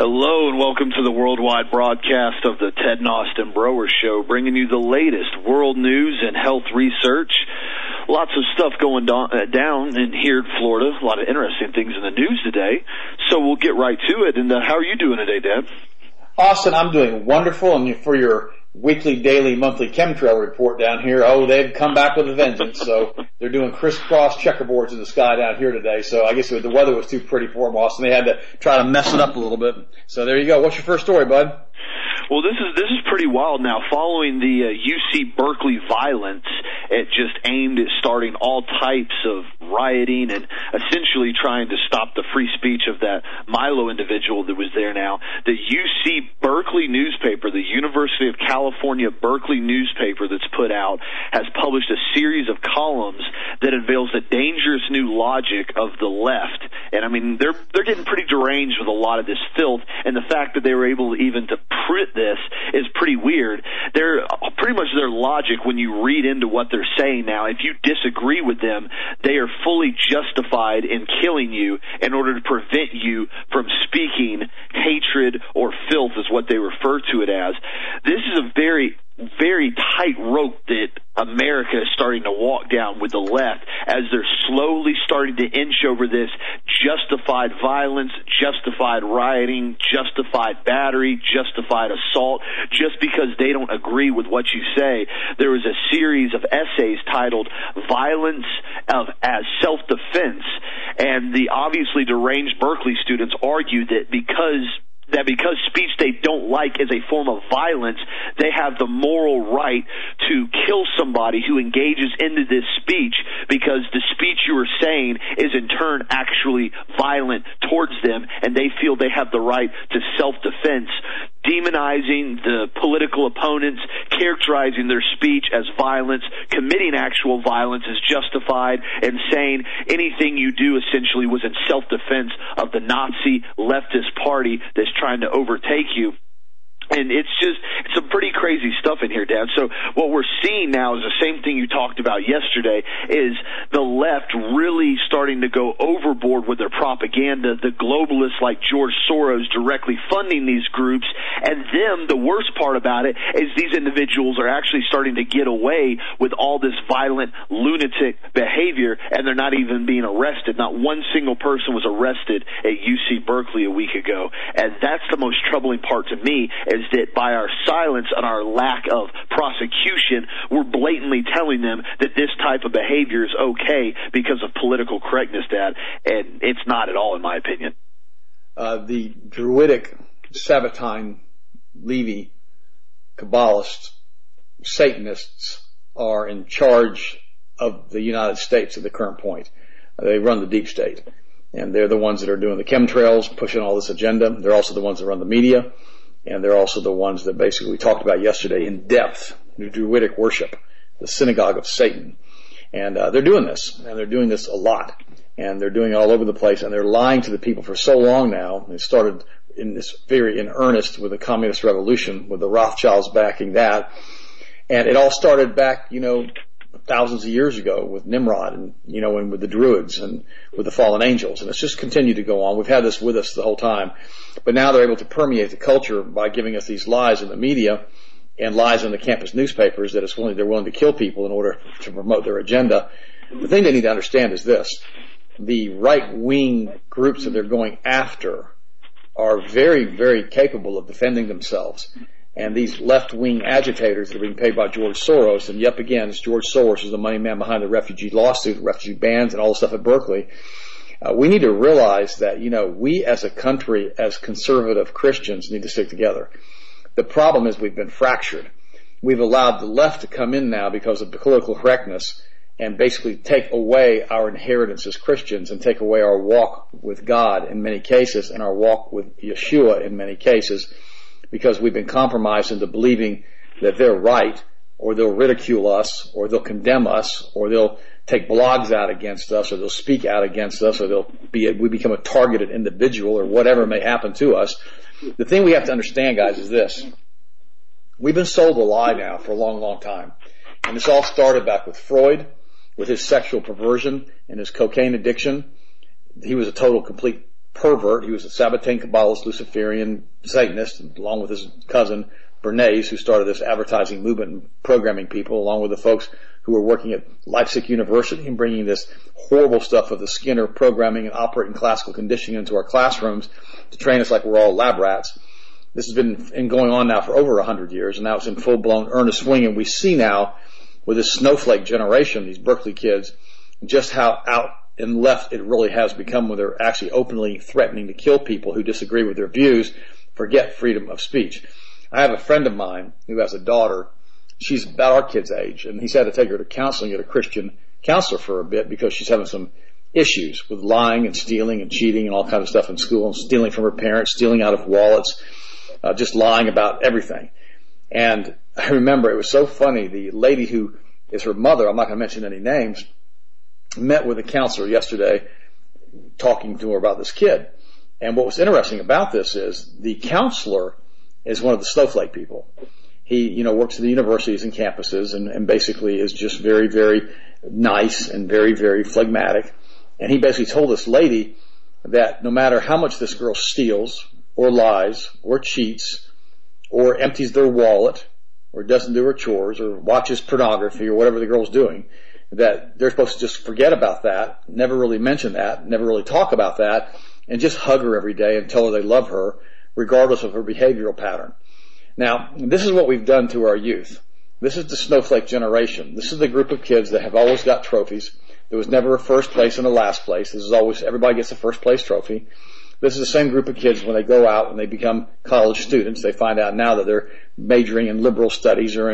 Hello and welcome to the worldwide broadcast of the Ted Austin Broer Show, bringing you the latest world news and health research. Lots of stuff going down in here in Florida. A lot of interesting things in the news today. So we'll get right to it. And how are you doing today, Dad? Austin, I'm doing wonderful. And for your weekly, daily, monthly chemtrail report down here, they've come back with a vengeance. So they're doing crisscross checkerboards in the sky down here today. So I guess the weather was too pretty for them, Austin. They had to try to mess it up a little bit. So there you go. What's your first story, bud? Well, this is pretty wild now. Following the UC Berkeley violence, it just aimed at starting all types of rioting and essentially trying to stop the free speech of that Milo individual that was there now. The UC Berkeley newspaper, the University of California Berkeley newspaper that's put out, has published a series of columns that unveils the dangerous new logic of the left. And I mean, they're getting pretty deranged with a lot of this filth, and the fact that they were able even to print this is pretty weird. They're pretty much their logic when you read into what they're saying now. If you disagree with them, they are fully justified in killing you in order to prevent you from speaking hatred or filth, is what they refer to it as. This is a very tight rope that America is starting to walk down with the left as they're slowly starting to inch over this justified violence, justified rioting, justified battery, justified assault, just because they don't agree with what you say. There was a series of essays titled Violence as Self-Defense, and the obviously deranged Berkeley students argue that because speech they don't like is a form of violence, they have the moral right to kill somebody who engages into this speech, because the speech you are saying is in turn actually violent towards them, and they feel they have the right to self-defense, demonizing the political opponents, characterizing their speech as violence, committing actual violence is justified, and saying anything you do essentially was in self-defense of the Nazi leftist party that's trying to overtake you. And it's some pretty crazy stuff in here, Dad. So what we're seeing now is the same thing you talked about yesterday, is the left really starting to go overboard with their propaganda, the globalists like George Soros directly funding these groups, and the worst part about it is these individuals are actually starting to get away with all this violent, lunatic behavior, and they're not even being arrested. Not one single person was arrested at UC Berkeley a week ago, and that's the most troubling part to me, is that by our silence and our lack of prosecution, we're blatantly telling them that this type of behavior is okay because of political correctness, Dad, and it's not at all, in my opinion. The Druidic, Sabbatine, Levy, Kabbalists, Satanists are in charge of the United States at the current point. They run the deep state, and they're the ones that are doing the chemtrails, pushing all this agenda. They're also the ones that run the media. And they're also the ones that basically we talked about yesterday in depth, the Druidic worship, the synagogue of Satan. And they're doing this, and they're doing this a lot. And they're doing it all over the place, and they're lying to the people for so long now. They started in earnest with the communist revolution, with the Rothschilds backing that. And it all started back, thousands of years ago with Nimrod and with the Druids and with the fallen angels. And it's just continued to go on. We've had this with us the whole time. But now they're able to permeate the culture by giving us these lies in the media and lies in the campus newspapers that they're willing to kill people in order to promote their agenda. The thing they need to understand is this. The right-wing groups that they're going after are very, very capable of defending themselves. And these left-wing agitators that are being paid by George Soros, and yet again, George Soros is the money man behind the refugee lawsuit, refugee bans, and all the stuff at Berkeley. We need to realize that, we as a country, as conservative Christians, need to stick together. The problem is we've been fractured. We've allowed the left to come in now because of political correctness and basically take away our inheritance as Christians and take away our walk with God in many cases and our walk with Yeshua in many cases, because we've been compromised into believing that they're right, or they'll ridicule us, or they'll condemn us, or they'll take blogs out against us, or they'll speak out against us, or we become a targeted individual, or whatever may happen to us. The thing we have to understand, guys, is this. We've been sold a lie now for a long, long time. And this all started back with Freud, with his sexual perversion and his cocaine addiction. He was a total, complete pervert. He was a Sabbatean Kabbalist, Luciferian Satanist, along with his cousin Bernays, who started this advertising movement and programming people, along with the folks who were working at Leipzig University and bringing this horrible stuff of the Skinner programming and operating classical conditioning into our classrooms to train us like we're all lab rats. This has been going on now for over 100 years, and now it's in full-blown earnest swing, and we see now with this snowflake generation, these Berkeley kids, just how out and left it really has become, when they're actually openly threatening to kill people who disagree with their views, forget freedom of speech. I have a friend of mine who has a daughter. She's about our kid's age, and he's had to take her to counseling at a Christian counselor for a bit because she's having some issues with lying and stealing and cheating and all kinds of stuff in school, and stealing from her parents, stealing out of wallets, just lying about everything. And I remember it was so funny. The lady who is her mother, I'm not going to mention any names, met with a counselor yesterday talking to her about this kid. And what was interesting about this is the counselor is one of the snowflake people. He, works at the universities and campuses and basically is just very, very nice and very, very phlegmatic. And he basically told this lady that no matter how much this girl steals or lies or cheats or empties their wallet or doesn't do her chores or watches pornography or whatever the girl's doing, that they're supposed to just forget about that, never really mention that, never really talk about that, and just hug her every day and tell her they love her, regardless of her behavioral pattern. Now, this is what we've done to our youth. This is the snowflake generation. This is the group of kids that have always got trophies. There was never a first place and a last place. This is always, everybody gets a first place trophy. This is the same group of kids when they go out and they become college students. They find out now that they're majoring in liberal studies or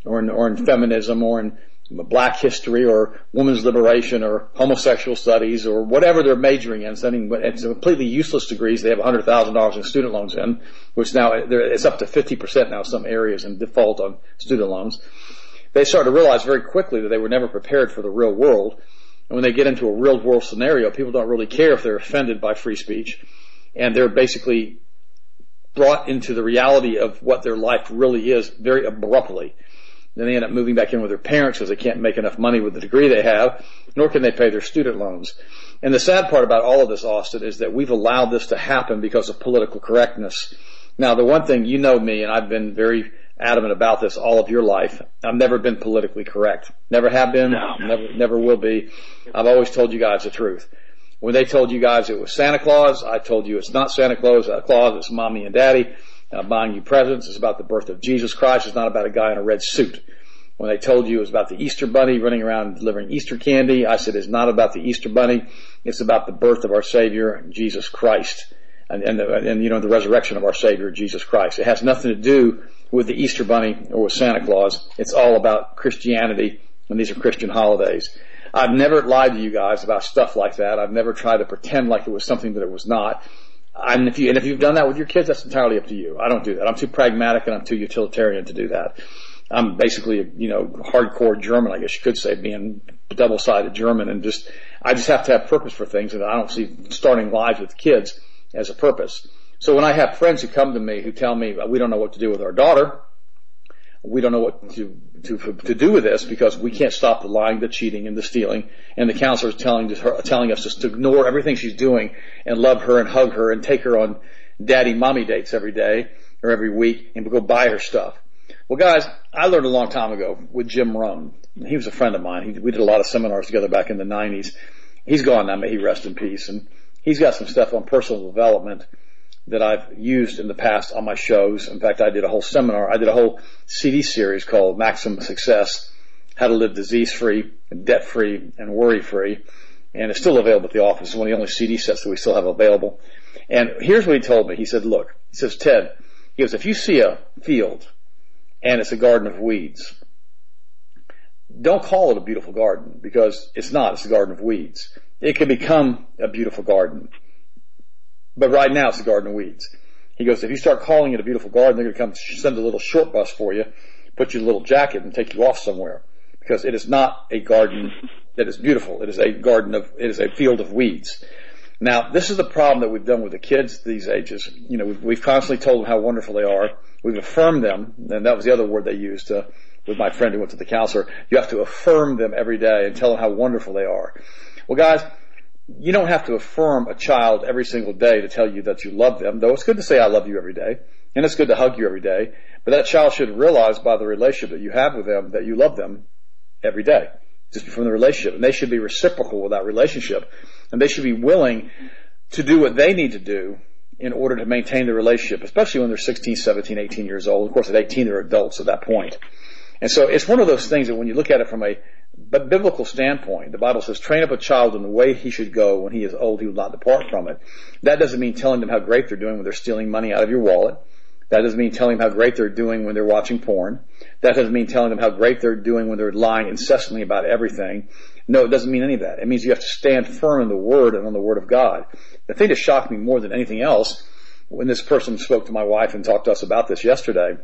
in feminism or in black history or women's liberation or homosexual studies or whatever they're majoring in. It's completely useless degrees. They have $100,000 in student loans in, which now it's up to 50% now in some areas in default on student loans. They start to realize very quickly that they were never prepared for the real world. And when they get into a real world scenario, people don't really care if they're offended by free speech. And they're basically brought into the reality of what their life really is very abruptly. Then they end up moving back in with their parents because they can't make enough money with the degree they have, nor can they pay their student loans. And the sad part about all of this, Austin, is that we've allowed this to happen because of political correctness. Now, the one thing, you know me, and I've been very adamant about this all of your life. I've never been politically correct. Never have been, never will be. I've always told you guys the truth. When they told you guys it was Santa Claus, I told you it's not Santa Claus, it's mommy and daddy. Buying you presents. It's about the birth of Jesus Christ. It's not about a guy in a red suit. When they told you it was about the Easter bunny running around delivering Easter candy, I said it's not about the Easter bunny. It's about the birth of our Savior, Jesus Christ, and the resurrection of our Savior, Jesus Christ. It has nothing to do with the Easter bunny or with Santa Claus. It's all about Christianity, and these are Christian holidays. I've never lied to you guys about stuff like that. I've never tried to pretend like it was something that it was not. And if you've done that with your kids, that's entirely up to you. I don't do that. I'm too pragmatic and I'm too utilitarian to do that. I'm basically, hardcore German, I guess you could say, being double-sided German, and I just have to have purpose for things, and I don't see starting lives with kids as a purpose. So when I have friends who come to me who tell me we don't know what to do with our daughter, we don't know what to do with this because we can't stop the lying, the cheating, and the stealing. And the counselor is telling us just to ignore everything she's doing and love her and hug her and take her on daddy mommy dates every day or every week and go buy her stuff. Well, guys, I learned a long time ago with Jim Rohn. He was a friend of mine. We did a lot of seminars together back in the 90s. He's gone now, may he rest in peace. And he's got some stuff on personal development that I've used in the past on my shows. In fact, I did a whole CD series called Maximum Success, How to Live Disease-Free, Debt-Free, and Worry-Free. And it's still available at the office. It's one of the only CD sets that we still have available. And here's what he told me. He said, look, he says, Ted, he goes, if you see a field and it's a garden of weeds, don't call it a beautiful garden because it's not. It's a garden of weeds. It can become a beautiful garden. But right now it's a garden of weeds. He goes, if you start calling it a beautiful garden, they're going to come send a little short bus for you, put you in a little jacket and take you off somewhere. Because it is not a garden that is beautiful. It is a field of weeds. Now, this is the problem that we've done with the kids these ages. We've constantly told them how wonderful they are. We've affirmed them, and that was the other word they used with my friend who went to the counselor. You have to affirm them every day and tell them how wonderful they are. Well, guys, you don't have to affirm a child every single day to tell you that you love them, though it's good to say I love you every day, and it's good to hug you every day, but that child should realize by the relationship that you have with them that you love them every day, just from the relationship. And they should be reciprocal with that relationship, and they should be willing to do what they need to do in order to maintain the relationship, especially when they're 16, 17, 18 years old. Of course, at 18, they're adults at that point. And so it's one of those things that when you look at it from a biblical standpoint, the Bible says, train up a child in the way he should go. When he is old, he will not depart from it. That doesn't mean telling them how great they're doing when they're stealing money out of your wallet. That doesn't mean telling them how great they're doing when they're watching porn. That doesn't mean telling them how great they're doing when they're lying incessantly about everything. No, it doesn't mean any of that. It means you have to stand firm in the Word and on the Word of God. The thing that shocked me more than anything else, when this person spoke to my wife and talked to us about this yesterday,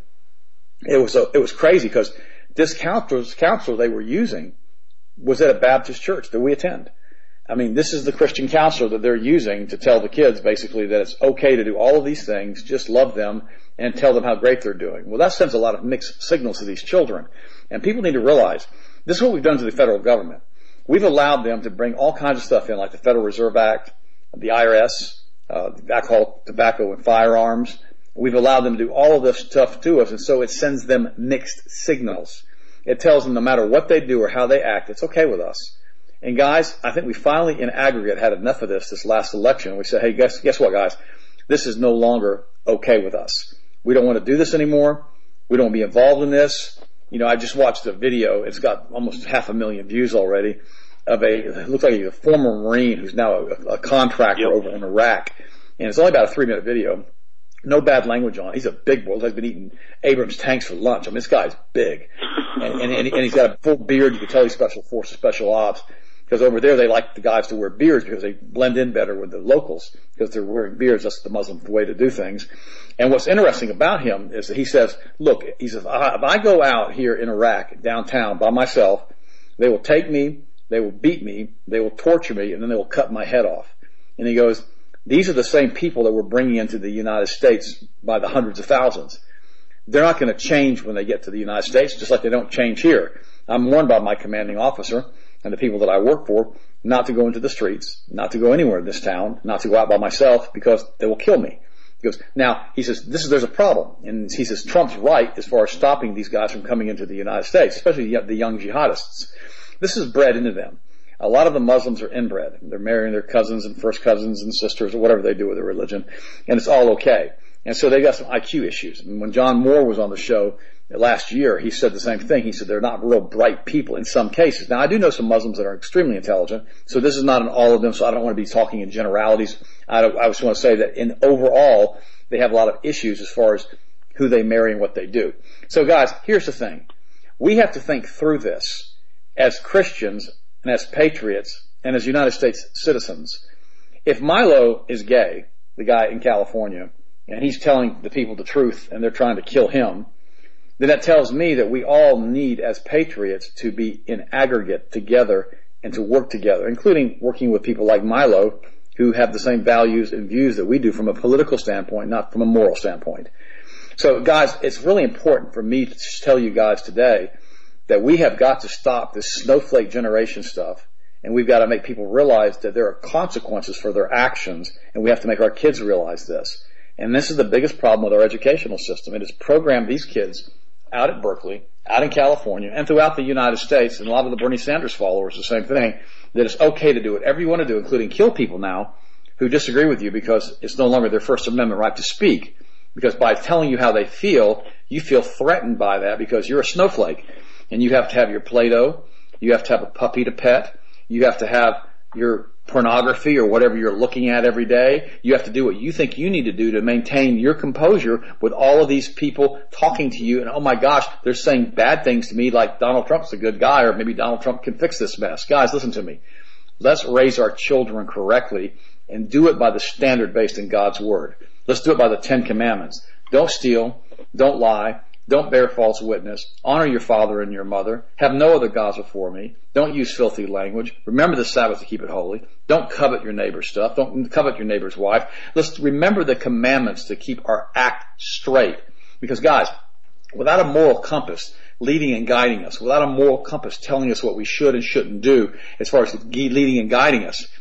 it was crazy because this counselor they were using was at a Baptist church that we attend. I mean, this is the Christian counselor that they're using to tell the kids basically that it's okay to do all of these things, just love them and tell them how great they're doing. Well, that sends a lot of mixed signals to these children. And people need to realize this is what we've done to the federal government. We've allowed them to bring all kinds of stuff in, like the Federal Reserve Act, the IRS, alcohol, tobacco, and firearms. We've allowed them to do all of this stuff to us, and so it sends them mixed signals. It tells them no matter what they do or how they act, it's okay with us. And guys, I think we finally in aggregate had enough of this last election. We said, hey, guess what, guys? This is no longer okay with us. We don't want to do this anymore. We don't want to be involved in this. You know, I just watched a video. It's got almost 500,000 views already of it looks like a former Marine who's now a contractor over in Iraq. And it's only about a 3-minute video. No bad language on it. He's a big boy. He's been eating Abrams tanks for lunch. I mean, this guy's big. And he's got a full beard. You can tell he's Special Forces, Special Ops. Because over there they like the guys to wear beards because they blend in better with the locals because they're wearing beards. That's the Muslim way to do things. And what's interesting about him is that he says, look, he says, if I go out here in Iraq, downtown, by myself, they will take me, they will beat me, they will torture me, and then they will cut my head off. And he goes, these are the same people that we're bringing into the United States by the hundreds of thousands. They're not going to change when they get to the United States, just like they don't change here. I'm warned by my commanding officer and the people that I work for not to go into the streets, not to go anywhere in this town, not to go out by myself because they will kill me. He goes, now, he says, there's a problem. And he says, Trump's right as far as stopping these guys from coming into the United States, especially the young jihadists. This is bred into them. A lot of the Muslims are inbred. They're marrying their cousins and first cousins and sisters or whatever they do with their religion, and it's all okay. And so they got some IQ issues. And when John Moore was on the show last year, he said the same thing. He said they're not real bright people in some cases. Now, I do know some Muslims that are extremely intelligent, so this is not in all of them, so I don't want to be talking in generalities. I just want to say that in overall, they have a lot of issues as far as who they marry and what they do. So guys, here's the thing. We have to think through this as Christians and as patriots and as United States citizens. If Milo is gay, the guy in California, and he's telling the people the truth and they're trying to kill him, then that tells me that we all need as patriots to be in aggregate together and to work together, including working with people like Milo who have the same values and views that we do from a political standpoint, not from a moral standpoint. So guys, it's really important for me to tell you guys today that we have got to stop this snowflake generation stuff, and we've got to make people realize that there are consequences for their actions, and we have to make our kids realize this. And this is the biggest problem with our educational system. It has programmed these kids out at Berkeley, out in California, and throughout the United States, and a lot of the Bernie Sanders followers, the same thing, that it's okay to do whatever you want to do, including kill people now who disagree with you because it's no longer their First Amendment right to speak. Because by telling you how they feel, you feel threatened by that because you're a snowflake. And you have to have your Play-Doh, you have to have a puppy to pet, you have to have your pornography or whatever you're looking at every day. You have to do what you think you need to do to maintain your composure with all of these people talking to you. And oh my gosh, they're saying bad things to me like Donald Trump's a good guy or maybe Donald Trump can fix this mess. Guys, listen to me. Let's raise our children correctly and do it by the standard based in God's Word. Let's do it by the 10 Commandments. Don't steal. Don't lie. Don't bear false witness. Honor your father and your mother. Have no other gods before me. Don't use filthy language. Remember the Sabbath to keep it holy. Don't covet your neighbor's stuff. Don't covet your neighbor's wife. Let's remember the commandments to keep our act straight. Because guys, without a moral compass leading and guiding us, without a moral compass telling us what we should and shouldn't do as far as leading and guiding us,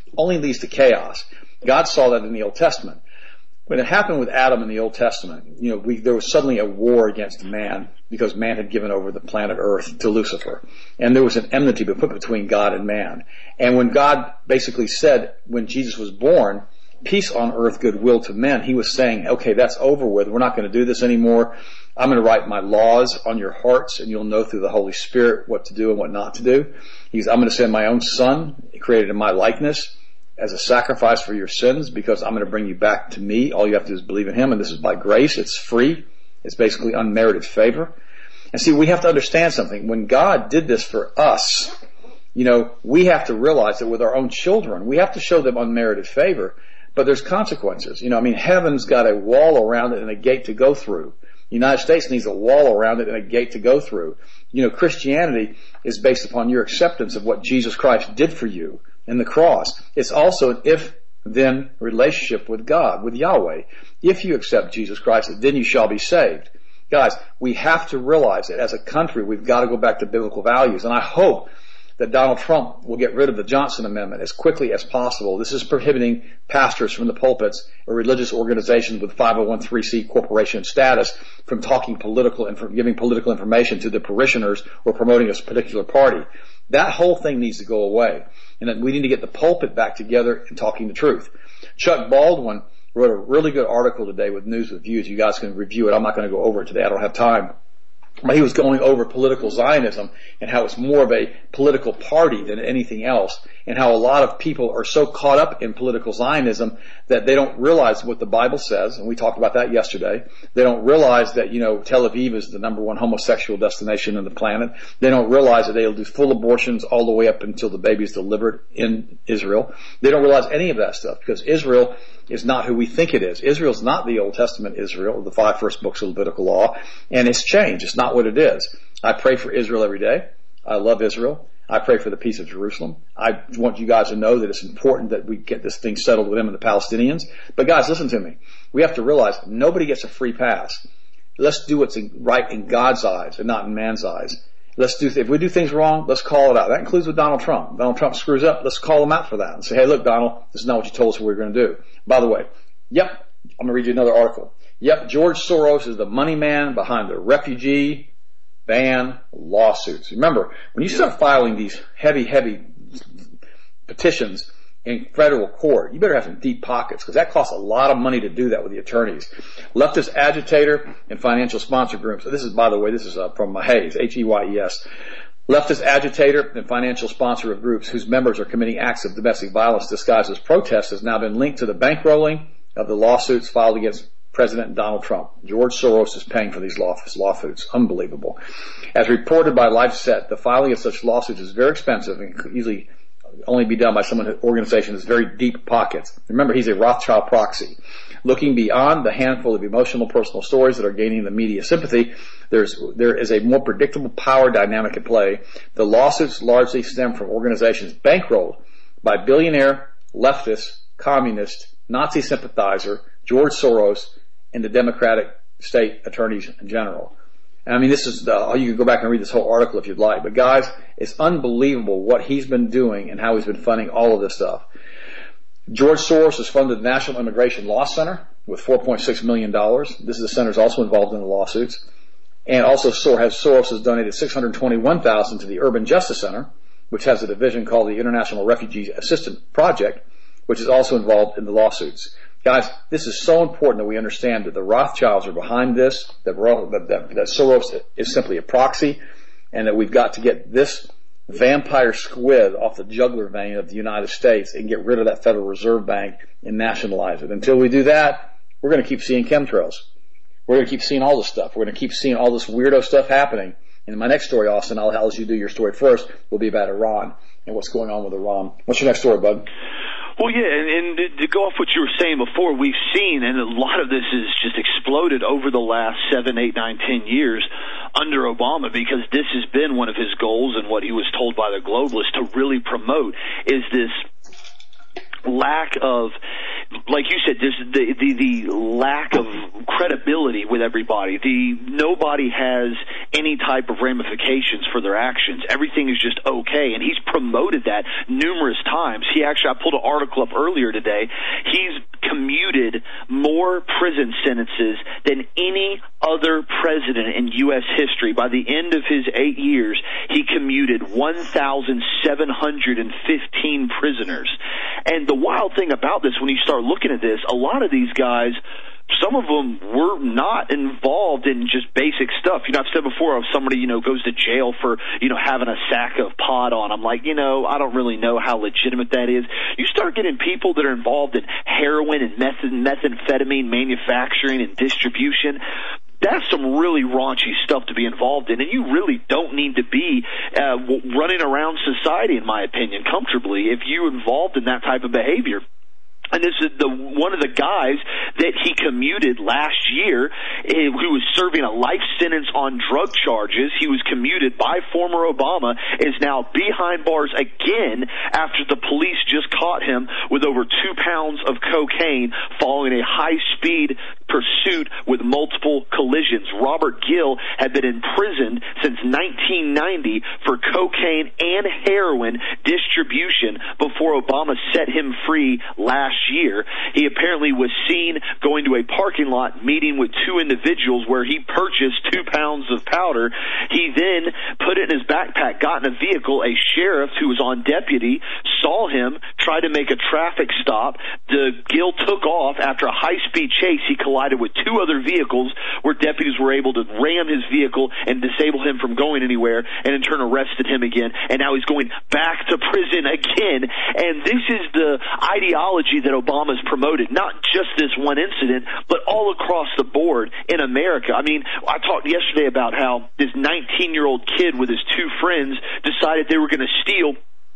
only leads to chaos. God saw that in the Old Testament. When it happened with Adam in the Old Testament, there was suddenly a war against man because man had given over the planet Earth to Lucifer. And there was an enmity put between God and man. And when God basically said, when Jesus was born, peace on earth, goodwill to men, he was saying, okay, that's over with. We're not going to do this anymore. I'm going to write my laws on your hearts, and you'll know through the Holy Spirit what to do and what not to do. I'm going to send my own son, created in my likeness, as a sacrifice for your sins, because I'm going to bring you back to me. All you have to do is believe in him, and this is by grace. It's free. It's basically unmerited favor. And see, we have to understand something. When God did this for us, we have to realize that with our own children, we have to show them unmerited favor, but there's consequences. Heaven's got a wall around it and a gate to go through. The United States needs a wall around it and a gate to go through. Christianity is based upon your acceptance of what Jesus Christ did for you in the cross. It's also an if-then relationship with God, with Yahweh. If you accept Jesus Christ, then you shall be saved. Guys, we have to realize that as a country, we've got to go back to biblical values. And I hope that Donald Trump will get rid of the Johnson Amendment as quickly as possible. This is prohibiting pastors from the pulpits or religious organizations with 501(c) corporation status from talking political and from giving political information to the parishioners or promoting a particular party. That whole thing needs to go away. And then we need to get the pulpit back together and talking the truth. Chuck Baldwin wrote a really good article today with News with Views. You guys can review it. I'm not going to go over it today. I don't have time. But he was going over political Zionism and how it's more of a political party than anything else, and how a lot of people are so caught up in political Zionism that they don't realize what the Bible says, and we talked about that yesterday. They don't realize that, Tel Aviv is the number one homosexual destination on the planet. They don't realize that they'll do full abortions all the way up until the baby is delivered in Israel. They don't realize any of that stuff because Israel is not who we think it is. Israel's not the Old Testament Israel, the 5 first books of Levitical law, and it's changed. It's not what it is. I pray for Israel every day. I love Israel. I pray for the peace of Jerusalem. I want you guys to know that it's important that we get this thing settled with them and the Palestinians. But guys, listen to me. We have to realize nobody gets a free pass. Let's do what's right in God's eyes and not in man's eyes. If we do things wrong, let's call it out. That includes with Donald Trump. Donald Trump screws up, let's call him out for that and say, hey, look, Donald, this is not what you told us we were going to do. By the way, I'm going to read you another article. George Soros is the money man behind the refugee ban lawsuits. Remember, when you start filing these heavy petitions in federal court, you better have some deep pockets because that costs a lot of money to do that with the attorneys. Leftist agitator and financial sponsor groups. So this is, by the way, from Hayes, H-E-Y-E-S. Leftist agitator and financial sponsor of groups whose members are committing acts of domestic violence disguised as protests has now been linked to the bankrolling of the lawsuits filed against President Donald Trump. George Soros is paying for these lawsuits. Unbelievable. As reported by LifeSet, the filing of such lawsuits is very expensive and could easily only be done by organization with very deep pockets. Remember, he's a Rothschild proxy. Looking beyond the handful of emotional personal stories that are gaining the media sympathy, there is a more predictable power dynamic at play. The lawsuits largely stem from organizations bankrolled by billionaire, leftist, communist, Nazi sympathizer, George Soros, and the Democratic state attorneys general. And I mean, this is you can go back and read this whole article if you'd like. But guys, it's unbelievable what he's been doing and how he's been funding all of this stuff. George Soros has funded the National Immigration Law Center with $4.6 million. The center is also involved in the lawsuits. And also Soros has donated $621,000 to the Urban Justice Center, which has a division called the International Refugee Assistance Project, which is also involved in the lawsuits. Guys, this is so important that we understand that the Rothschilds are behind this, that Soros is simply a proxy, and that we've got to get this vampire squid off the jugular vein of the United States and get rid of that Federal Reserve Bank and nationalize it. Until we do that, we're going to keep seeing chemtrails. We're going to keep seeing all this stuff. We're going to keep seeing all this weirdo stuff happening. And in my next story, Austin, I'll let you do your story first, will be about Iran and what's going on with Iran. What's your next story, bud? Well, yeah, and to go off what you were saying before, we've seen, and a lot of this has just exploded over the last 7, 8, 9, 10 years under Obama, because this has been one of his goals and what he was told by the globalists to really promote is this lack of like you said, the lack of credibility with everybody. Nobody has any type of ramifications for their actions. Everything is just okay, and he's promoted that numerous times. I pulled an article up earlier today. He's commuted more prison sentences than any other president in U.S. history. By the end of his 8 years, he commuted 1,715 prisoners. And the wild thing about this, when you start looking at this, a lot of these guys, some of them were not involved in just basic stuff. I've said before, if somebody, goes to jail for, having a sack of pot on, I'm like, I don't really know how legitimate that is. You start getting people that are involved in heroin and methamphetamine manufacturing and distribution. That's some really raunchy stuff to be involved in, and you really don't need to be running around society, in my opinion, comfortably if you're involved in that type of behavior. And this is one of the guys that he commuted last year, who was serving a life sentence on drug charges. He was commuted by former Obama, is now behind bars again after the police just caught him with over 2 pounds of cocaine following a high-speed pursuit with multiple collisions. Robert Gill had been imprisoned since 1990 for cocaine and heroin distribution before Obama set him free last year. He apparently was seen going to a parking lot meeting with 2 individuals where he purchased 2 pounds of powder. He then put it in his backpack, got in a vehicle. A sheriff who was on deputy saw him, tried to make a traffic stop. Gill took off. After a high-speed chase, he collided with 2 other vehicles where deputies were able to ram his vehicle and disable him from going anywhere, and in turn arrested him again. And now he's going back to prison again. And this is the ideology that Obama's promoted, not just this one incident, but all across the board in America. I mean, I talked yesterday about how this 19-year-old kid with his 2 friends decided they were going to steal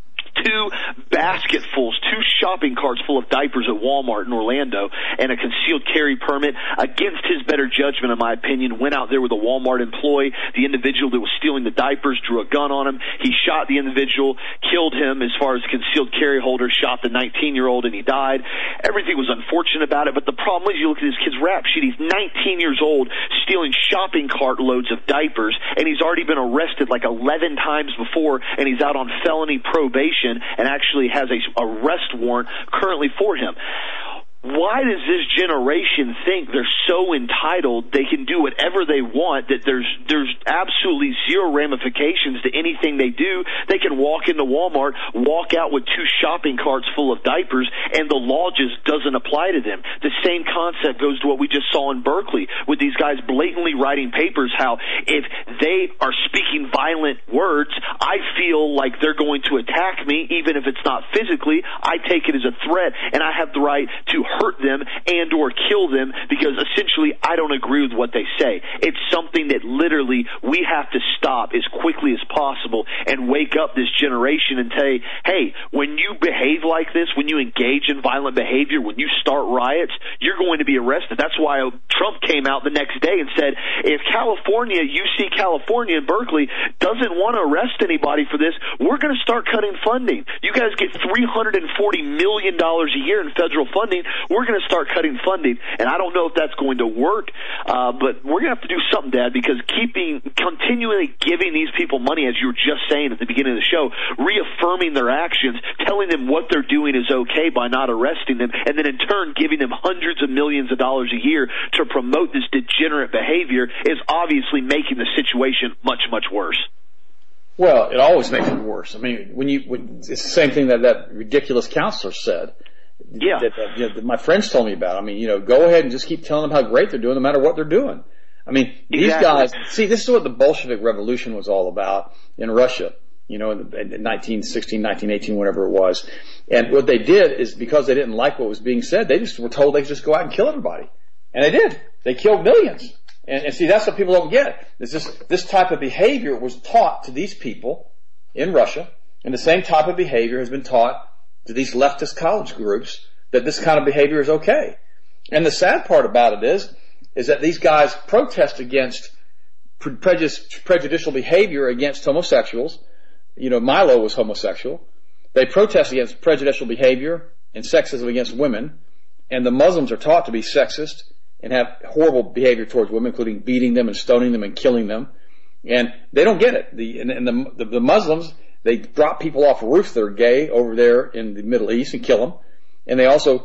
2 basketfuls, 2 shopping carts full of diapers at Walmart in Orlando, and a concealed carry permit. Against his better judgment, in my opinion, went out there with a Walmart employee. The individual that was stealing the diapers drew a gun on him. He shot the individual, killed him as far as concealed carry holder, shot the 19-year-old, and he died. Everything was unfortunate about it, but the problem is, you look at this kid's rap sheet. He's 19 years old, stealing shopping cart loads of diapers, and he's already been arrested like 11 times before, and he's out on felony probation and actually has a arrest warrant currently for him. Why does this generation think they're so entitled they can do whatever they want, that there's absolutely zero ramifications to anything they do? They can walk into Walmart, walk out with 2 shopping carts full of diapers, and the law just doesn't apply to them. The same concept goes to what we just saw in Berkeley with these guys blatantly writing papers, how if they are speaking violent words, I feel like they're going to attack me, even if it's not physically. I take it as a threat, and I have the right to hurt them and or kill them because essentially I don't agree with what they say. It's something that literally we have to stop as quickly as possible and wake up this generation and say, hey, when you behave like this, when you engage in violent behavior, when you start riots, you're going to be arrested. That's why Trump came out the next day and said, if California, UC California in Berkeley doesn't want to arrest anybody for this, we're going to start cutting funding. You guys get $340 million a year in federal funding. We're going to start cutting funding, and I don't know if that's going to work, but we're going to have to do something, Dad, because continually giving these people money, as you were just saying at the beginning of the show, reaffirming their actions, telling them what they're doing is okay by not arresting them, and then in turn giving them hundreds of millions of dollars a year to promote this degenerate behavior is obviously making the situation much, much worse. Well, it always makes it worse. I mean, it's the same thing that ridiculous counselor said. Yeah. That my friends told me about. I mean, go ahead and just keep telling them how great they're doing no matter what they're doing. I mean, these guys, see, this is what the Bolshevik Revolution was all about in Russia, in 1916, 1918, whatever it was. And what they did is, because they didn't like what was being said, they just were told they could just go out and kill everybody. And they did. They killed millions. And see, that's what people don't get. This type of behavior was taught to these people in Russia, and the same type of behavior has been taught to these leftist college groups, that this kind of behavior is okay. And the sad part about it is that these guys protest against prejudicial behavior against homosexuals. Milo was homosexual. They protest against prejudicial behavior and sexism against women. And the Muslims are taught to be sexist and have horrible behavior towards women, including beating them and stoning them and killing them. And they don't get it. The Muslims, they drop people off roofs that are gay over there in the Middle East and kill them. And they also,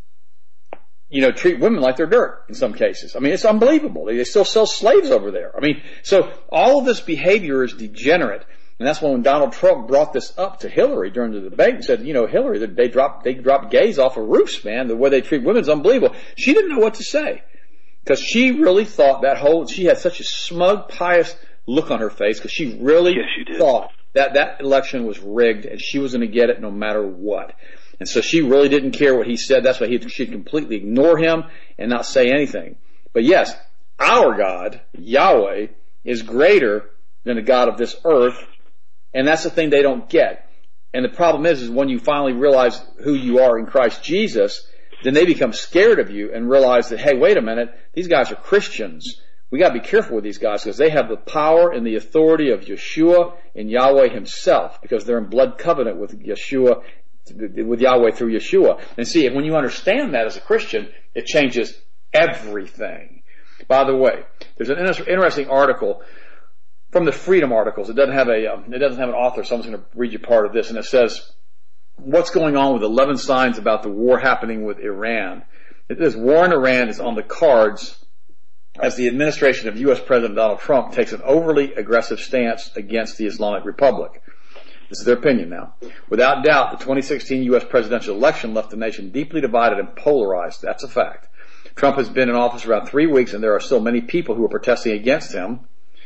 treat women like they're dirt in some cases. I mean, it's unbelievable. They still sell slaves over there. I mean, so all of this behavior is degenerate. And that's when Donald Trump brought this up to Hillary during the debate and said, Hillary, they drop gays off of roofs, man. The way they treat women is unbelievable. She didn't know what to say because she really thought she had such a smug, pious look on her face because she really thought that election was rigged and she was going to get it no matter what. And so she really didn't care what he said. That's why she'd completely ignore him and not say anything. But yes, our God, Yahweh, is greater than the God of this earth. And that's the thing they don't get. And the problem is when you finally realize who you are in Christ Jesus, then they become scared of you and realize that, hey, wait a minute, these guys are Christians. We got to be careful with these guys because they have the power and the authority of Yeshua and Yahweh himself because they're in blood covenant with Yeshua, with Yahweh through Yeshua. And see, when you understand that as a Christian, it changes everything. By the way, there's an interesting article from the Freedom Articles. It doesn't have an author, so I'm just going to read you part of this, and it says, what's going on with 11 signs about the war happening with Iran? It says, war in Iran is on the cards as the administration of U.S. President Donald Trump takes an overly aggressive stance against the Islamic Republic. This is their opinion now. Without doubt, the 2016 U.S. presidential election left the nation deeply divided and polarized. That's a fact. Trump has been in office around 3 weeks, and there are still many people who are protesting against him.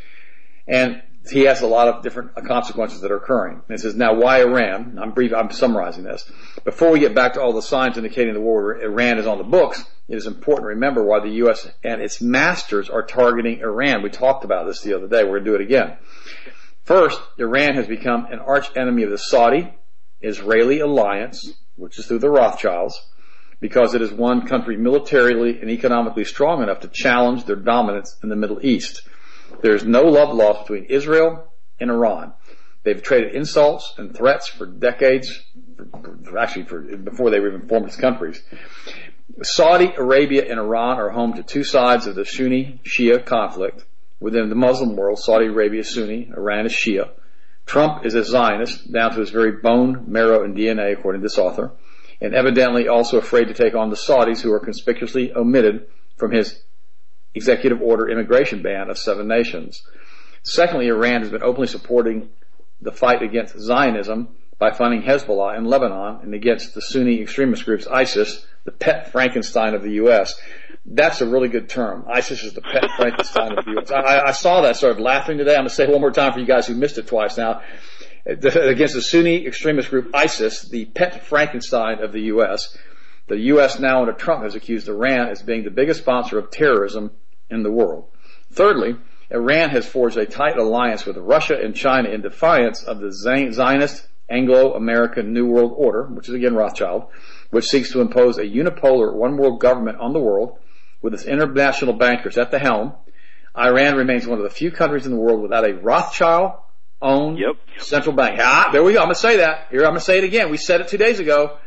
And he has a lot of different consequences that are occurring. And it says, now why Iran? I'm summarizing this. Before we get back to all the signs indicating the war with Iran is on the books, it is important to remember why the U.S. and its masters are targeting Iran. We talked about this the other day. We're going to do it again. First, Iran has become an arch enemy of the Saudi-Israeli alliance, which is through the Rothschilds, because it is one country militarily and economically strong enough to challenge their dominance in the Middle East. There's no love lost between Israel and Iran. They've traded insults and threats for decades, before they were even formed as countries. Saudi Arabia and Iran are home to two sides of the Sunni-Shia conflict. Within the Muslim world, Saudi Arabia is Sunni, Iran is Shia. Trump is a Zionist, down to his very bone, marrow, and DNA, according to this author, and evidently also afraid to take on the Saudis, who are conspicuously omitted from his executive order immigration ban of 7 nations. Secondly, Iran has been openly supporting the fight against Zionism by funding Hezbollah in Lebanon and against the Sunni extremist groups ISIS, the pet Frankenstein of the U.S. That's a really good term. ISIS is the pet Frankenstein of the U.S. I saw that, started laughing today. I'm going to say it one more time for you guys who missed it twice now. Against the Sunni extremist group ISIS, the pet Frankenstein of the U.S., the U.S. now under Trump has accused Iran as being the biggest sponsor of terrorism in the world. Thirdly, Iran has forged a tight alliance with Russia and China in defiance of the Zionist Anglo-American New World Order, which is again Rothschild, which seeks to impose a unipolar one-world government on the world with its international bankers at the helm. Iran remains one of the few countries in the world without a Rothschild-owned central bank. There we go. I'm going to say that. Here, I'm going to say it again. We said it 2 days ago.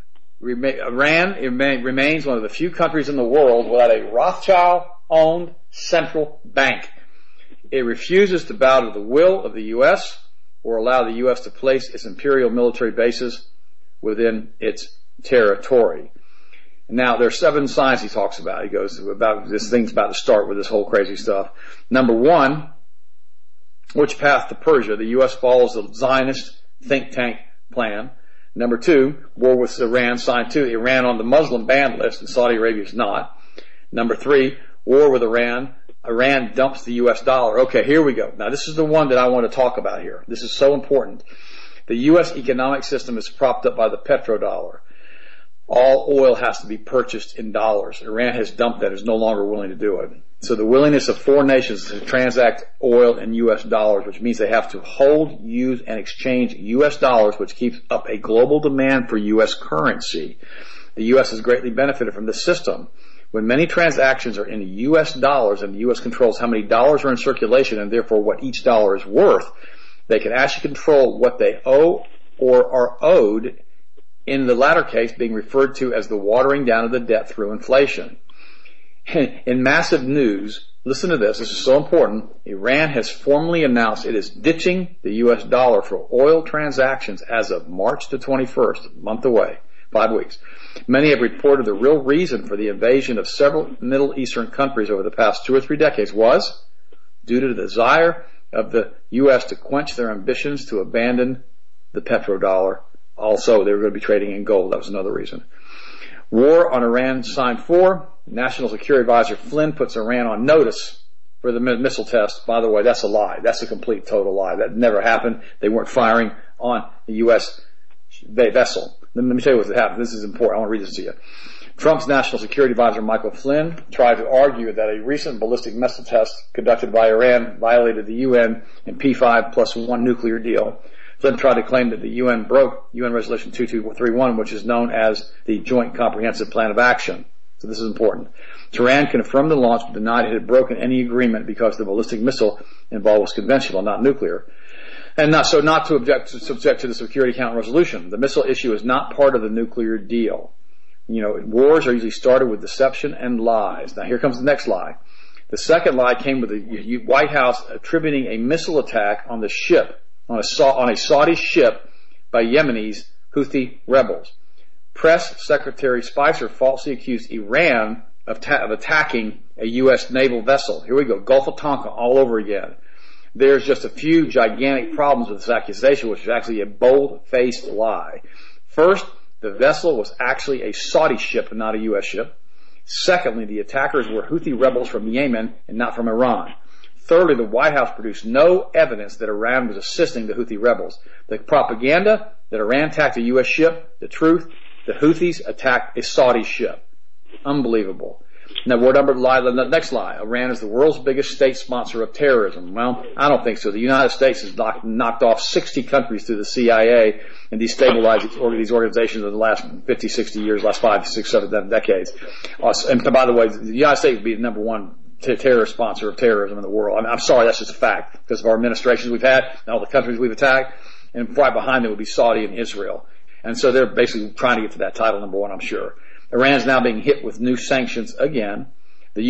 Iran remains one of the few countries in the world without a Rothschild-owned central bank. It refuses to bow to the will of the U.S. or allow the U.S. to place its imperial military bases within its territory. Now, there are 7 signs he talks about. He goes about this thing's about to start with this whole crazy stuff. Number 1, which path to Persia? The U.S. follows the Zionist think tank plan. Number 2, war with Iran, sign 2, Iran on the Muslim ban list and Saudi Arabia is not. Number 3, war with Iran. Iran dumps the U.S. dollar. Okay, here we go. Now, this is the one that I want to talk about here. This is so important. The U.S. economic system is propped up by the petrodollar. All oil has to be purchased in dollars. Iran has dumped that, is no longer willing to do it. So the willingness of 4 nations to transact oil in U.S. dollars, which means they have to hold, use, and exchange U.S. dollars, which keeps up a global demand for U.S. currency. The U.S. has greatly benefited from this system. When many transactions are in U.S. dollars and the U.S. controls how many dollars are in circulation and therefore what each dollar is worth, they can actually control what they owe or are owed in the latter case being referred to as the watering down of the debt through inflation. In massive news, listen to this is so important, Iran has formally announced it is ditching the U.S. dollar for oil transactions as of March the 21st, a month away, 5 weeks. Many have reported the real reason for the invasion of several Middle Eastern countries over the past 2 or 3 decades was due to the desire of the U.S. to quench their ambitions to abandon the petrodollar. Also, they were going to be trading in gold. That was another reason. War on Iran signed for. National Security Advisor Flynn puts Iran on notice for the missile test. By the way, that's a lie. That's a complete, total lie. That never happened. They weren't firing on the U.S. vessel. Let me tell you what happened. This is important. I want to read this to you. Trump's National Security Advisor Michael Flynn tried to argue that a recent ballistic missile test conducted by Iran violated the UN and P5+1 nuclear deal. Flynn tried to claim that the UN broke UN Resolution 2231, which is known as the Joint Comprehensive Plan of Action. So this is important. Tehran confirmed the launch but denied it had broken any agreement because the ballistic missile involved was conventional, not nuclear. And not to subject to the Security Council resolution. The missile issue is not part of the nuclear deal. You know, wars are usually started with deception and lies. Now here comes the next lie. The second lie came with the White House attributing a missile attack on the ship, on a Saudi ship by Yemenis Houthi rebels. Press Secretary Spicer falsely accused Iran of attacking a U.S. naval vessel. Here we go, Gulf of Tonkin all over again. There's just a few gigantic problems with this accusation, which is actually a bold-faced lie. First, the vessel was actually a Saudi ship and not a U.S. ship. Secondly, the attackers were Houthi rebels from Yemen and not from Iran. Thirdly, the White House produced no evidence that Iran was assisting the Houthi rebels. The propaganda that Iran attacked a U.S. ship, the truth, the Houthis attacked a Saudi ship. Unbelievable. Now, the next lie. Iran is the world's biggest state sponsor of terrorism. Well, I don't think so. The United States has knocked off 60 countries through the CIA and destabilized these organizations in the last 50, 60 years, last 5, 6, 7 decades. And by the way, the United States would be the number one terrorist sponsor of terrorism in the world. I'm sorry, that's just a fact because of our administrations we've had and all the countries we've attacked. And right behind them would be Saudi and Israel. And so they're basically trying to get to that title number one, I'm sure. Iran is now being hit with new sanctions again. The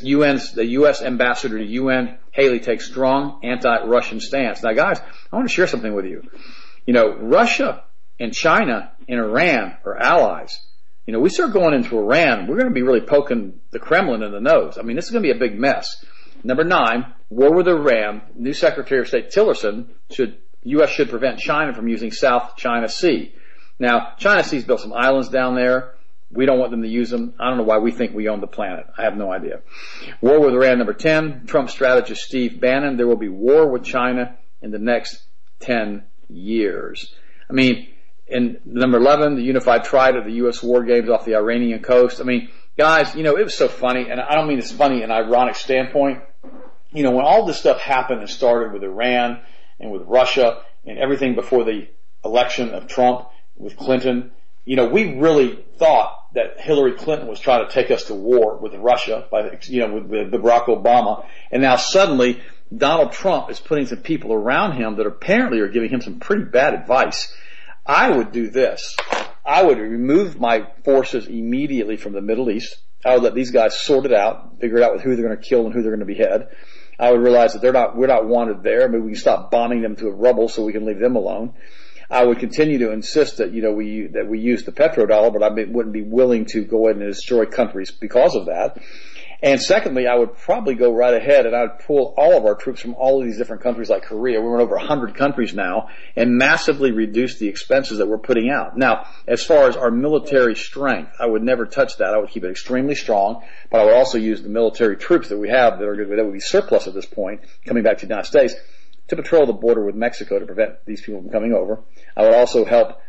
U.S. ambassador to UN, Haley, takes strong anti-Russian stance. Now, guys, I want to share something with you. You know, Russia and China and Iran are allies. You know, we start going into Iran, we're going to be really poking the Kremlin in the nose. I mean, this is going to be a big mess. Number 9, war with Iran. New Secretary of State Tillerson U.S. should prevent China from using South China Sea. Now, China Sea's built some islands down there. We don't want them to use them. I don't know why we think we own the planet. I have no idea. War with Iran, number 10. Trump strategist Steve Bannon. There will be war with China in the next 10 years. I mean, in number 11, the unified triad of the U.S. war games off the Iranian coast. I mean, guys, you know, it was so funny, and I don't mean it's funny in an ironic standpoint. You know, when all this stuff happened and started with Iran and with Russia and everything before the election of Trump with Clinton, you know, we really thought that Hillary Clinton was trying to take us to war with Russia with Barack Obama. And now suddenly Donald Trump is putting some people around him that apparently are giving him some pretty bad advice. I would do this. I would remove my forces immediately from the Middle East. I would let these guys sort it out, figure it out with who they're going to kill and who they're going to behead. I would realize that we're not wanted there. Maybe we can stop bombing them to rubble so we can leave them alone. I would continue to insist that, you know, we use the petrodollar, but I wouldn't be willing to go ahead and destroy countries because of that. And secondly, I would probably go right ahead and I'd pull all of our troops from all of these different countries like Korea. We're in over 100 countries now and massively reduce the expenses that we're putting out. Now, as far as our military strength, I would never touch that. I would keep it extremely strong, but I would also use the military troops that we have that would be surplus at this point coming back to the United States to patrol the border with Mexico to prevent these people from coming over. I would also help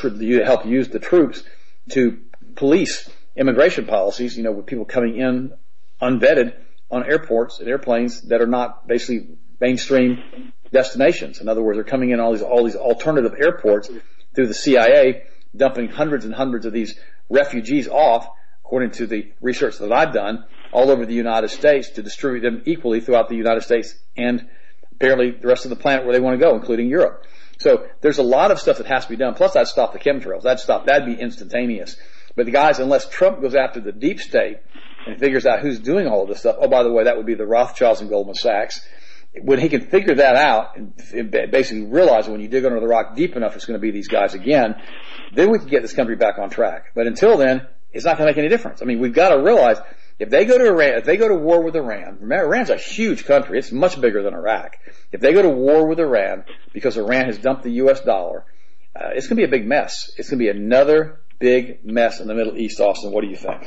use the troops to police immigration policies, you know, with people coming in unvetted on airports and airplanes that are not basically mainstream destinations. In other words, they're coming in all these alternative airports through the CIA, dumping hundreds and hundreds of these refugees off, according to the research that I've done, all over the United States to distribute them equally throughout the United States and apparently the rest of the planet where they want to go, including Europe. So there's a lot of stuff that has to be done. Plus, I'd stop the chemtrails. That'd be instantaneous. But the guys, unless Trump goes after the deep state and figures out who's doing all of this stuff, oh, by the way, that would be the Rothschilds and Goldman Sachs. When he can figure that out and basically realize when you dig under the rock deep enough, it's going to be these guys again, then we can get this country back on track. But until then, it's not going to make any difference. I mean, we've got to realize if they go to Iran, if they go to war with Iran, remember, Iran's a huge country. It's much bigger than Iraq. If they go to war with Iran because Iran has dumped the U.S. dollar, it's going to be a big mess. It's going to be another big mess in the Middle East, Austin. What do you think?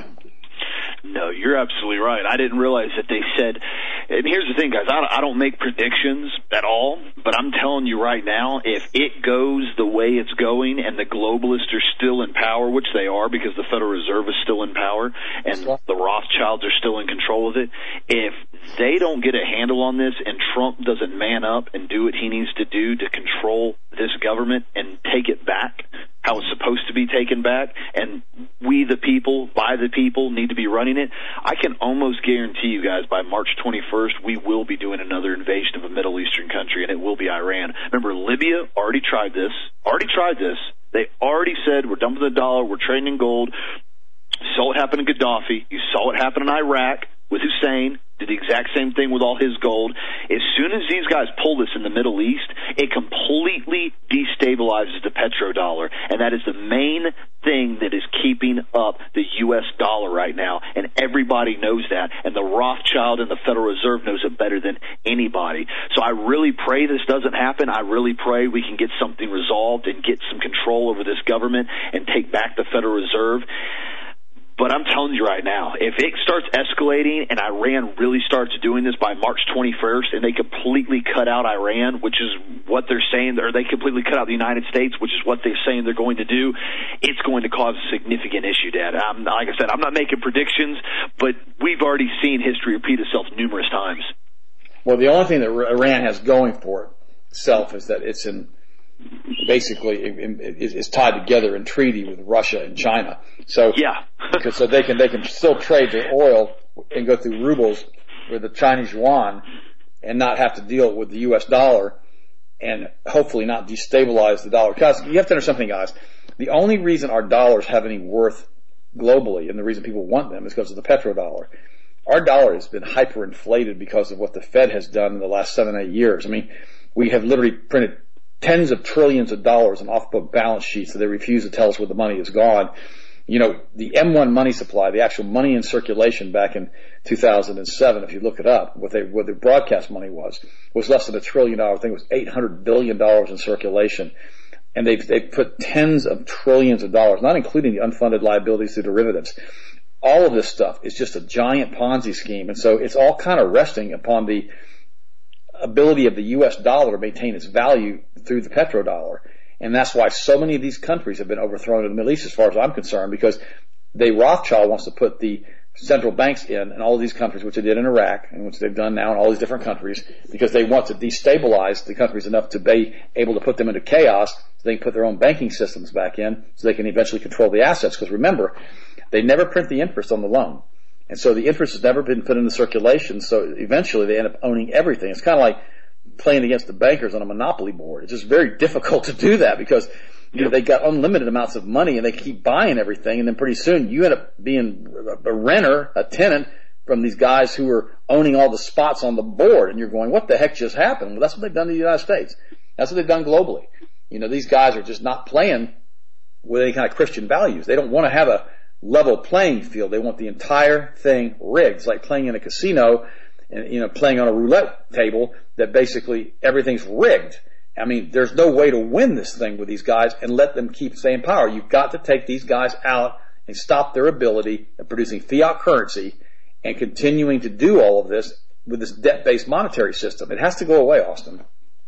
No, you're absolutely right. I didn't realize that they said, and here's the thing, guys, I don't make predictions at all, but I'm telling you right now, if it goes the way it's going and the globalists are still in power, which they are because the Federal Reserve is still in power and the Rothschilds are still in control of it, if they don't get a handle on this and Trump doesn't man up and do what he needs to do to control this government and take it back how it's supposed to be taken back, and we the people, by the people, need to be running it, I can almost guarantee you guys by March 21st we will be doing another invasion of a Middle Eastern country, and it will be Iran. Remember, Libya already tried this. They already said we're done with the dollar, we're trading in gold. You saw what happened to Gaddafi. You saw what happened in Iraq with Hussein. Did the exact same thing with all his gold. As soon as these guys pull this in the Middle East, it completely destabilizes the petrodollar, and that is the main thing that is keeping up the U.S. dollar right now, and everybody knows that, and the Rothschild and the Federal Reserve knows it better than anybody. So I really pray this doesn't happen. I really pray we can get something resolved and get some control over this government and take back the Federal Reserve. But I'm telling you right now, if it starts escalating and Iran really starts doing this by March 21st and they completely cut out Iran, which is what they're saying, or they completely cut out the United States, which is what they're saying they're going to do, it's going to cause a significant issue, Dad. Like I said, I'm not making predictions, but we've already seen history repeat itself numerous times. Well, the only thing that Iran has going for itself is that it's basically is tied together in treaty with Russia and China. So yeah, so they can still trade their oil and go through rubles with the Chinese yuan and not have to deal with the U.S. dollar and hopefully not destabilize the dollar. Because you have to understand something, guys. The only reason our dollars have any worth globally and the reason people want them is because of the petrodollar. Our dollar has been hyperinflated because of what the Fed has done in the last 7 or 8 years. I mean, we have literally printed tens of trillions of dollars on off-book balance sheets that they refuse to tell us where the money is gone. You know, the M1 money supply, the actual money in circulation back in 2007, if you look it up, what their broadcast money was less than $1 trillion. I think it was $800 billion in circulation. And they've put tens of trillions of dollars, not including the unfunded liabilities through derivatives. All of this stuff is just a giant Ponzi scheme. And so it's all kind of resting upon the ability of the U.S. dollar to maintain its value through the petrodollar. And that's why so many of these countries have been overthrown in the Middle East, as far as I'm concerned, because Rothschild wants to put the central banks in all of these countries, which they did in Iraq, and which they've done now in all these different countries, because they want to destabilize the countries enough to be able to put them into chaos so they can put their own banking systems back in so they can eventually control the assets. Because remember, they never print the interest on the loan. And so the interest has never been put into circulation, so eventually they end up owning everything. It's kind of like playing against the bankers on a monopoly board. It's just very difficult to do that because they got unlimited amounts of money and they keep buying everything, and then pretty soon you end up being a renter, a tenant from these guys who are owning all the spots on the board, and you're going, what the heck just happened? Well, that's what they've done in the United States. That's what they've done globally. You know, these guys are just not playing with any kind of Christian values. They don't want to have a level playing field. They want the entire thing rigged. It's like playing in a casino and, playing on a roulette table that basically everything's rigged. I mean, there's no way to win this thing with these guys and let them keep staying in power. You've got to take these guys out and stop their ability of producing fiat currency and continuing to do all of this with this debt-based monetary system. It has to go away, Austin.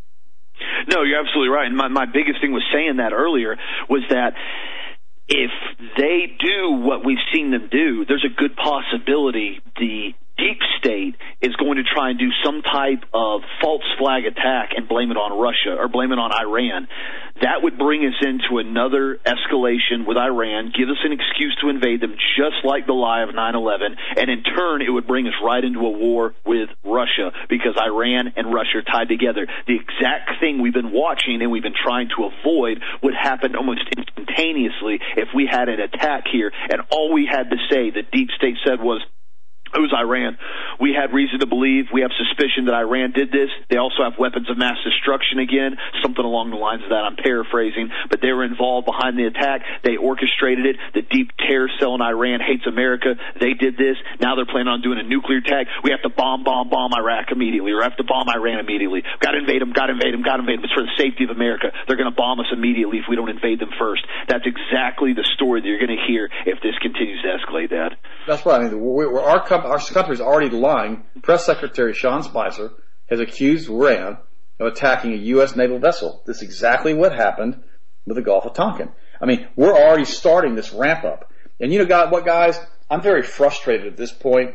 No, you're absolutely right. And my biggest thing was saying that earlier was that if they do what we've seen them do, there's a good possibility the deep state is going to try and do some type of false flag attack and blame it on Russia or blame it on Iran, that would bring us into another escalation with Iran, give us an excuse to invade them just like the lie of 9/11, and in turn it would bring us right into a war with Russia because Iran and Russia are tied together. The exact thing we've been watching and we've been trying to avoid would happen almost instantaneously if we had an attack here, and all we had to say, the deep state said, was it was Iran. We had reason to believe, we have suspicion that Iran did this. They also have weapons of mass destruction again, something along the lines of that. I'm paraphrasing, but they were involved behind the attack. They orchestrated it. The deep terror cell in Iran hates America. They did this. Now they're planning on doing a nuclear attack. We have to bomb Iraq immediately, or have to bomb Iran immediately. Got to invade them. It's for the safety of America. They're going to bomb us immediately if we don't invade them first. That's exactly the story that you're going to hear if this continues to escalate, Dad. That's right. I mean, our country is already lying. Press Secretary Sean Spicer has accused Iran of attacking a U.S. naval vessel. This is exactly what happened with the Gulf of Tonkin. I mean, we're already starting this ramp up. And you know what, guys? I'm very frustrated at this point.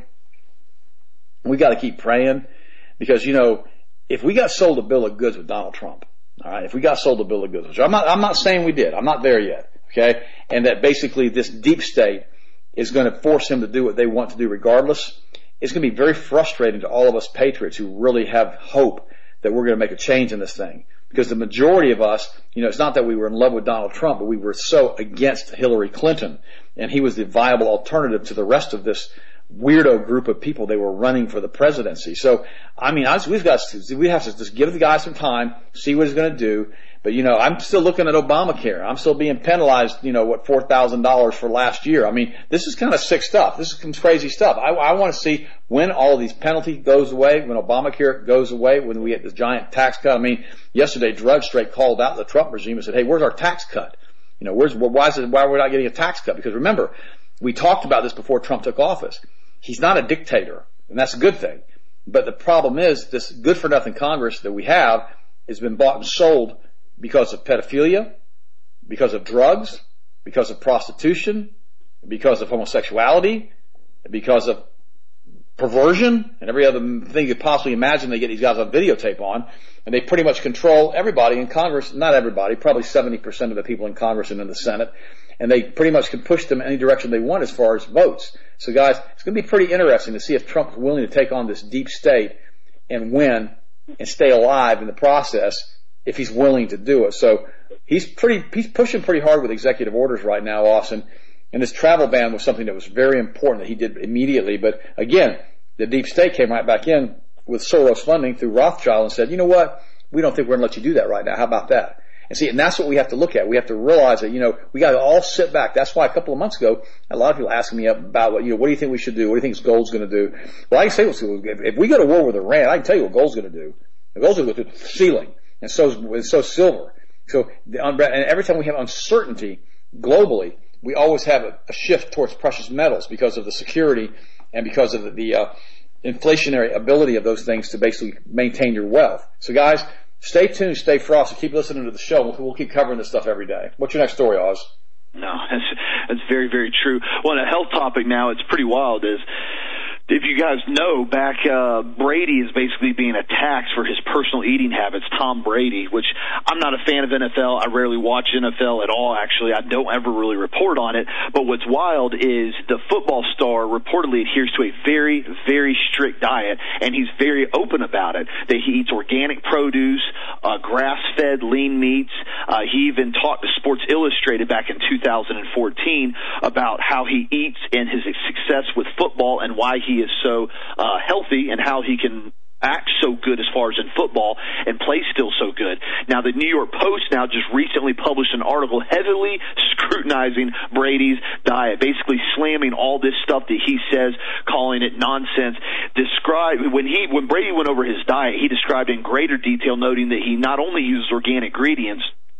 We got to keep praying because, you know, if we got sold a bill of goods with Donald Trump, all right, if we got sold a bill of goods, which I'm not saying we did. I'm not there yet, okay? And that basically this deep state is going to force him to do what they want to do regardless. It's going to be very frustrating to all of us patriots who really have hope that we're going to make a change in this thing. Because the majority of us, you know, it's not that we were in love with Donald Trump, but we were so against Hillary Clinton. And he was the viable alternative to the rest of this weirdo group of people they were running for the presidency. So, I mean, we have to just give the guy some time, see what he's going to do. But, you know, I'm still looking at Obamacare. I'm still being penalized, you know, $4,000 for last year. I mean, this is kind of sick stuff. This is some crazy stuff. I want to see when all of these penalties goes away, when Obamacare goes away, when we get this giant tax cut. I mean, yesterday Drudge straight called out the Trump regime and said, hey, where's our tax cut? You know, why are we not getting a tax cut? Because remember, we talked about this before Trump took office. He's not a dictator, and that's a good thing. But the problem is this good-for-nothing Congress that we have has been bought and sold because of pedophilia, because of drugs, because of prostitution, because of homosexuality, because of perversion, and every other thing you could possibly imagine they get these guys on videotape on. And they pretty much control everybody in Congress. Not everybody, probably 70% of the people in Congress and in the Senate. And they pretty much can push them any direction they want as far as votes. So guys, it's going to be pretty interesting to see if Trump is willing to take on this deep state and win and stay alive in the process if he's willing to do it. So he's pushing pretty hard with executive orders right now, Austin. And this travel ban was something that was very important that he did immediately. But again, the deep state came right back in with Soros funding through Rothschild and said, you know what? We don't think we're going to let you do that right now. How about that? And see, and that's what we have to look at. We have to realize that, you know, we got to all sit back. That's why a couple of months ago, a lot of people asking me about what do you think we should do? What do you think Gold's going to do? Well, I can say, if we go to war with Iran, I can tell you what Gold's going to do. The Gold's going to go through the ceiling, and so silver. So, and every time we have uncertainty globally, we always have a shift towards precious metals because of the security and because of the inflationary ability of those things to basically maintain your wealth. So guys, stay tuned, stay frosty, keep listening to the show. We'll keep covering this stuff every day. What's your next story, Oz? No, that's very, very true. Well, on a health topic now, it's pretty wild is, if you guys know, Brady is basically being attacked for his personal eating habits, Tom Brady, which I'm not a fan of NFL. I rarely watch NFL at all, actually. I don't ever really report on it. But what's wild is the football star reportedly adheres to a very, very strict diet, and he's very open about it, that he eats organic produce, grass-fed lean meats. He even talked to Sports Illustrated back in 2014 about how he eats and his success with football and why he is so healthy and how he can act so good as far as in football and play still so good. Now, the New York Post now just recently published an article heavily scrutinizing Brady's diet, basically slamming all this stuff that he says, calling it nonsense. When Brady went over his diet, he described in greater detail, noting that he not only uses organic ingredients,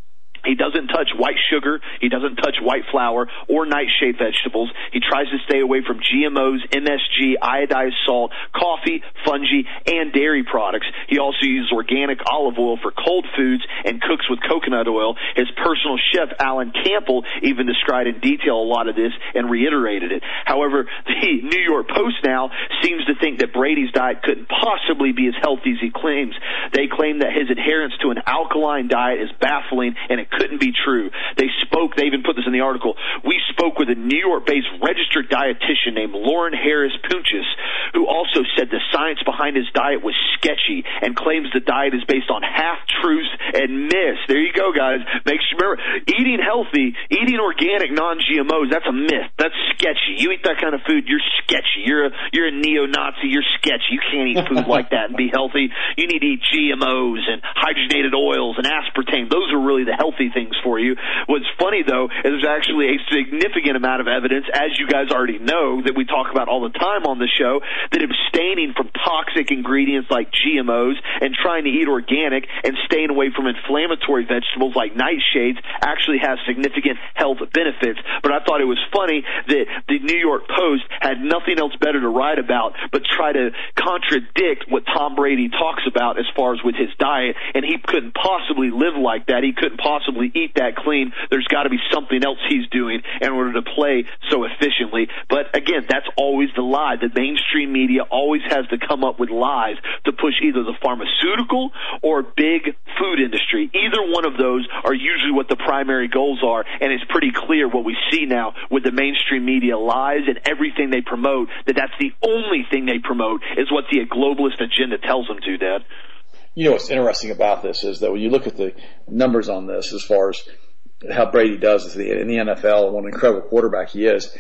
He doesn't touch white sugar. He doesn't touch white flour or nightshade vegetables. He tries to stay away from GMOs, MSG, iodized salt, coffee, fungi, and dairy products. He also uses organic olive oil for cold foods and cooks with coconut oil. His personal chef, Alan Campbell, even described in detail a lot of this and reiterated it. However, the New York Post now seems to think that Brady's diet couldn't possibly be as healthy as he claims. They claim that his adherence to an alkaline diet is baffling and it couldn't be true. They even put this in the article, we spoke with a New York-based registered dietitian named Lauren Harris Punchis, who also said the science behind his diet was sketchy and claims the diet is based on half-truths and myths. There you go, guys. Make sure, remember, eating healthy, eating organic, non-GMOs, that's a myth. That's sketchy. You eat that kind of food, you're sketchy. You're a neo-Nazi, you're sketchy. You can't eat food like that and be healthy. You need to eat GMOs and hydrogenated oils and aspartame. Those are really the healthy things for you. What's funny, though, is there's actually a significant amount of evidence, as you guys already know, that we talk about all the time on the show, that abstaining from toxic ingredients like GMOs and trying to eat organic and staying away from inflammatory vegetables like nightshades actually has significant health benefits. But I thought it was funny that the New York Post had nothing else better to write about but try to contradict what Tom Brady talks about as far as with his diet, and he couldn't possibly live like that. He couldn't possibly eat that clean. There's got to be something else he's doing in order to play so efficiently. But again, that's always the lie. The mainstream media always has to come up with lies to push either the pharmaceutical or big food industry. Either one of those are usually what the primary goals are, and it's pretty clear what we see now with the mainstream media lies and everything they promote, that's the only thing they promote is what the globalist agenda tells them to, Dad. You know what's interesting about this is that when you look at the numbers on this as far as how Brady does in the NFL and what an incredible quarterback he is,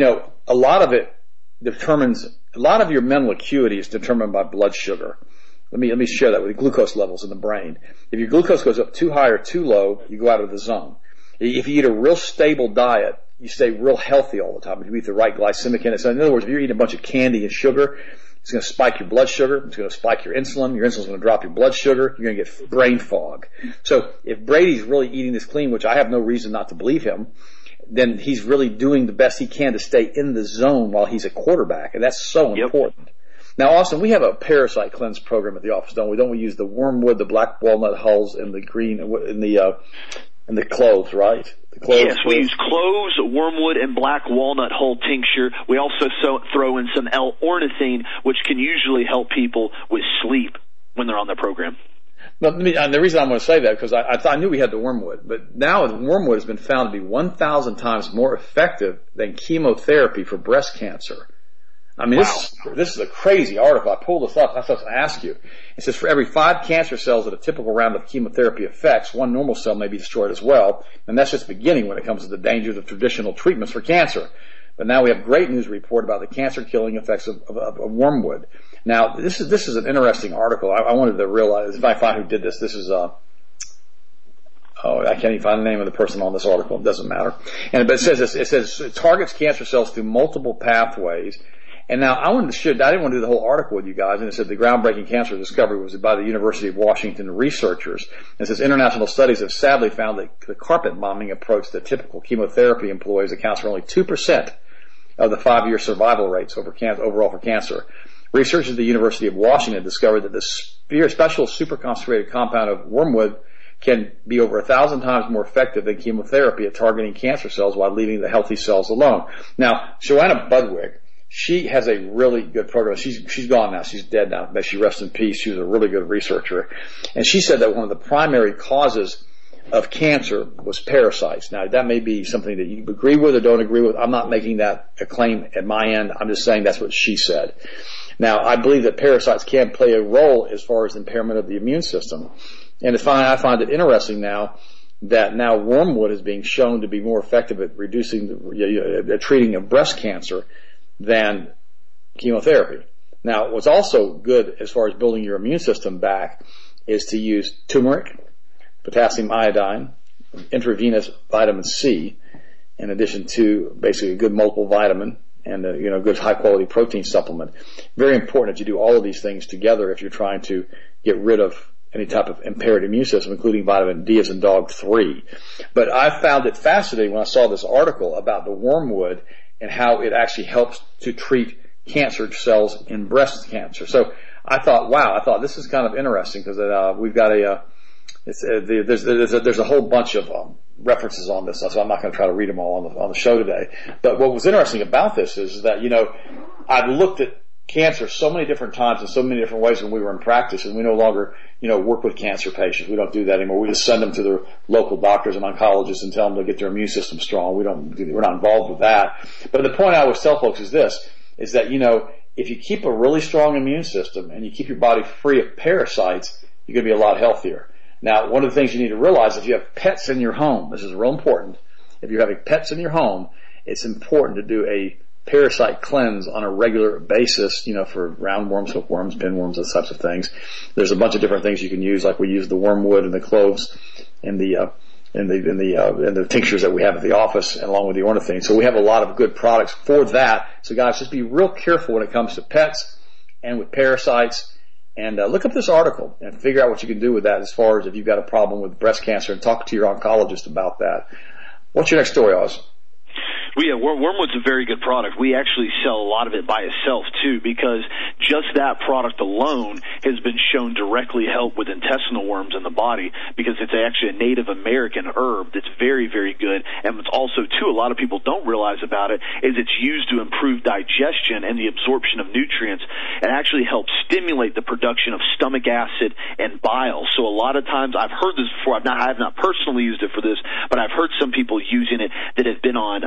a lot of it determines, a lot of your mental acuity is determined by blood sugar. Let me share that with you, glucose levels in the brain. If your glucose goes up too high or too low, you go out of the zone. If you eat a real stable diet, you stay real healthy all the time. If you eat the right glycemic index. In other words, if you're eating a bunch of candy and sugar, it's going to spike your blood sugar. It's going to spike your insulin. Your insulin's going to drop your blood sugar. You're going to get brain fog. So if Brady's really eating this clean, which I have no reason not to believe him, then he's really doing the best he can to stay in the zone while he's a quarterback, and that's so important. Now, Austin, we have a parasite cleanse program at the office, don't we? Don't we use the wormwood, the black walnut hulls, and the green, and the cloves, right? Yes, we use cloves, wormwood, and black walnut hull tincture. We also throw in some L-ornithine, which can usually help people with sleep when they're on their program. But the reason I'm going to say that because I knew we had the wormwood, but now the wormwood has been found to be 1,000 times more effective than chemotherapy for breast cancer. I mean, wow. This is a crazy article. I pulled this up. That's what I was going to ask you. It says for every 5 cancer cells that a typical round of chemotherapy affects, 1 normal cell may be destroyed as well. And that's just beginning when it comes to the dangers of traditional treatments for cancer. But now we have great news report about the cancer-killing effects of wormwood. Now, this is an interesting article. I wanted to realize, if I find who did this, this is I can't even find the name of the person on this article. It doesn't matter. But it says this. It says it targets cancer cells through multiple pathways. And now I didn't want to do the whole article with you guys, and it said the groundbreaking cancer discovery was by the University of Washington researchers. And it says international studies have sadly found that the carpet bombing approach that typical chemotherapy employs accounts for only 2% of the 5-year survival rates overall for cancer. Researchers at the University of Washington discovered that the special super-concentrated compound of wormwood can be over 1,000 times more effective than chemotherapy at targeting cancer cells while leaving the healthy cells alone. Now, Joanna Budwig, she has a really good program. She's gone now. She's dead now. May she rest in peace. She was a really good researcher. And she said that one of the primary causes of cancer was parasites. Now, that may be something that you agree with or don't agree with. I'm not making that a claim at my end. I'm just saying that's what she said. Now, I believe that parasites can play a role as far as impairment of the immune system. And I find it interesting now that now wormwood is being shown to be more effective at reducing the treating of breast cancer than chemotherapy. Now, what's also good as far as building your immune system back is to use turmeric, potassium iodine, intravenous vitamin C, in addition to basically a good multiple vitamin and a good high quality protein supplement. Very important that you do all of these things together if you're trying to get rid of any type of impaired immune system, including vitamin D as in dog 3. But I found it fascinating when I saw this article about the wormwood and how it actually helps to treat cancer cells in breast cancer. So I thought, wow, this is kind of interesting because we've got there's a whole bunch of references on this, so I'm not going to try to read them all on the show today. But what was interesting about this is that, I've looked at cancer so many different times in so many different ways when we were in practice, and we no longer, work with cancer patients. We don't do that anymore. We just send them to their local doctors and oncologists and tell them to get their immune system strong. We're not involved with that. But the point I always tell folks is this, is that, if you keep a really strong immune system and you keep your body free of parasites, you're going to be a lot healthier. Now, one of the things you need to realize, if you have pets in your home, this is real important. If you're having pets in your home, it's important to do a parasite cleanse on a regular basis, for roundworms, hookworms, pinworms, those types of things. There's a bunch of different things you can use, like we use the wormwood and the cloves and the tinctures that we have at the office, along with the ornithine. So we have a lot of good products for that. So guys, just be real careful when it comes to pets and with parasites. And look up this article and figure out what you can do with that as far as if you've got a problem with breast cancer, and talk to your oncologist about that. What's your next story, Oz? Well, yeah, wormwood's a very good product. We actually sell a lot of it by itself, too, because just that product alone has been shown directly help with intestinal worms in the body, because it's actually a Native American herb that's very, very good. And what's also, too, a lot of people don't realize about it is it's used to improve digestion and the absorption of nutrients. It actually helps stimulate the production of stomach acid and bile. So a lot of times, I've heard this before, I have not personally used it for this, but I've heard some people using it that have been on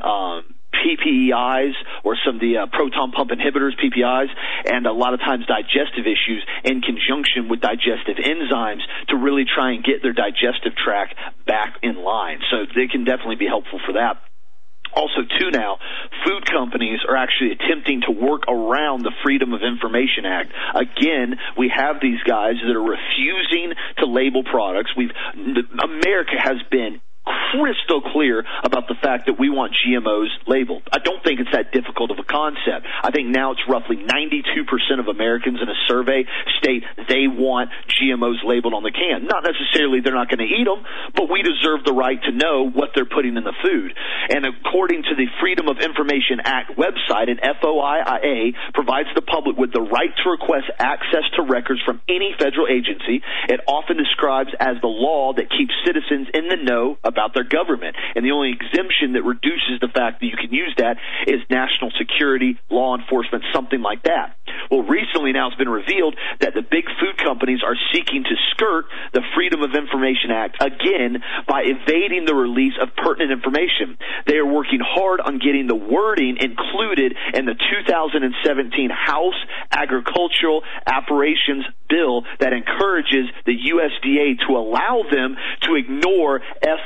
PPIs or some of the proton pump inhibitors, PPIs, and a lot of times digestive issues in conjunction with digestive enzymes to really try and get their digestive tract back in line. So they can definitely be helpful for that. Also, too, now, food companies are actually attempting to work around the Freedom of Information Act. Again, we have these guys that are refusing to label products. America has been crystal clear about the fact that we want GMOs labeled. I don't think it's that difficult of a concept. I think now it's roughly 92% of Americans in a survey state they want GMOs labeled on the can. Not necessarily they're not going to eat them, but we deserve the right to know what they're putting in the food. And according to the Freedom of Information Act website, an FOIA provides the public with the right to request access to records from any federal agency. It often describes as the law that keeps citizens in the know about their government. And the only exemption that reduces the fact that you can use that is national security, law enforcement, something like that. Well, recently now it's been revealed that the big food companies are seeking to skirt the Freedom of Information Act again by evading the release of pertinent information. They are working hard on getting the wording included in the 2017 House Agricultural Operations Bill that encourages the USDA to allow them to ignore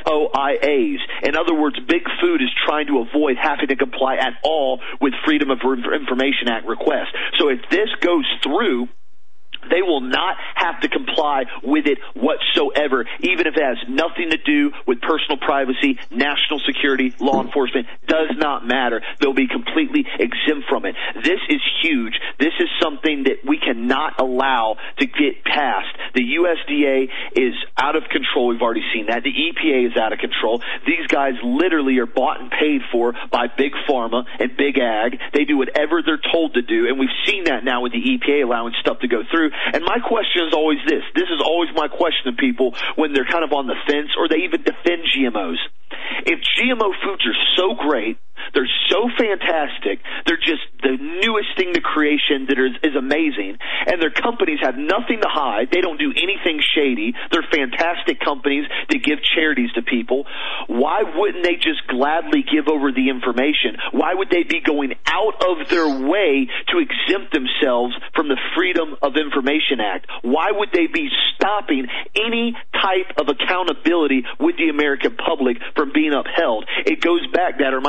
FOIAs. In other words, Big Food is trying to avoid having to comply at all with Freedom of Information Act requests. So if this goes through, they will not have to comply with it whatsoever, even if it has nothing to do with personal privacy, national security, law enforcement. Does not matter. They'll be completely exempt from it. This is huge. This is something that we cannot allow to get past. The USDA is out of control. We've already seen that. The EPA is out of control. These guys literally are bought and paid for by Big Pharma and Big Ag. They do whatever they're told to do, and we've seen that now with the EPA allowing stuff to go through. And my question is always this. This is always my question to people when they're kind of on the fence or they even defend GMOs. If GMO foods are so great, they're so fantastic, they're just the newest thing to creation that is amazing, and their companies have nothing to hide, they don't do anything shady, they're fantastic companies that give charities to people, why wouldn't they just gladly give over the information? Why would they be going out of their way to exempt themselves from the Freedom of Information Act? Why would they be stopping any type of accountability with the American public from being upheld? It goes back, that reminds me of the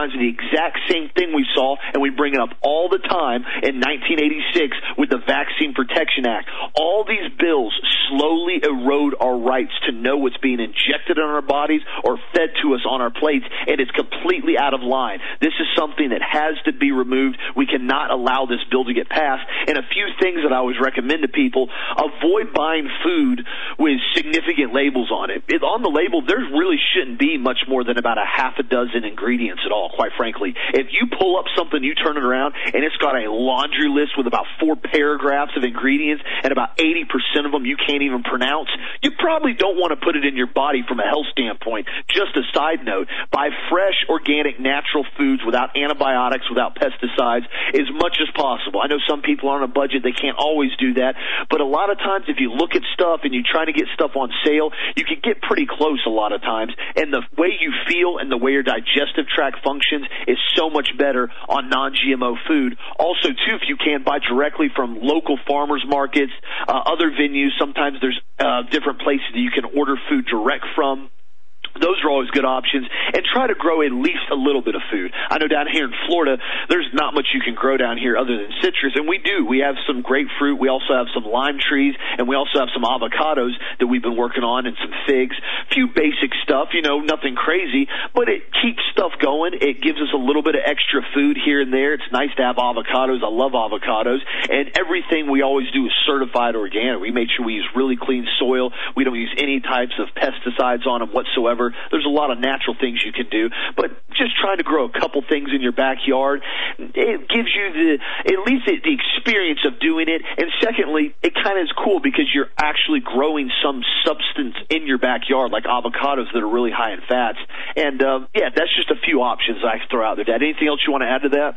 exact same thing we saw, and we bring it up all the time in 1986 with the Vaccine Protection Act. All these bills slowly erode our rights to know what's being injected in our bodies or fed to us on our plates, and it's completely out of line. This is something that has to be removed. We cannot allow this bill to get passed. And a few things that I always recommend to people: avoid buying food with significant labels on it. On the label, there really shouldn't be much more than about a half a dozen ingredients at all, quite frankly. If you pull up something, you turn it around, and it's got a laundry list with about 4 paragraphs of ingredients, and about 80% of them you can't even pronounce, you probably don't want to put it in your body from a health standpoint. Just a side note, buy fresh, organic, natural foods without antibiotics, without pesticides, as much as possible. I know some people are on a budget, they can't always do that, but a lot of times if you look at stuff and you try to get stuff on sale, you can get pretty close a lot of times, and the way you feel and the way your digestive tract functions is so much better on non-GMO food. Also, too, if you can, buy directly from local farmers markets, other venues. Sometimes there's different places that you can order food direct from. Those are always good options, and try to grow at least a little bit of food. I know down here in Florida, there's not much you can grow down here other than citrus, and we do. We have some grapefruit, we also have some lime trees, and we also have some avocados that we've been working on, and some figs. A few basic stuff, nothing crazy, but it keeps stuff going. It gives us a little bit of extra food here and there. It's nice to have avocados. I love avocados, and everything we always do is certified organic. We make sure we use really clean soil. We don't use any types of pesticides on them whatsoever. There's a lot of natural things you can do, but just trying to grow a couple things in your backyard, it gives you at least the experience of doing it. And secondly, it kind of is cool because you're actually growing some substance in your backyard, like avocados that are really high in fats. And that's just a few options I can throw out there. Dad, anything else you want to add to that?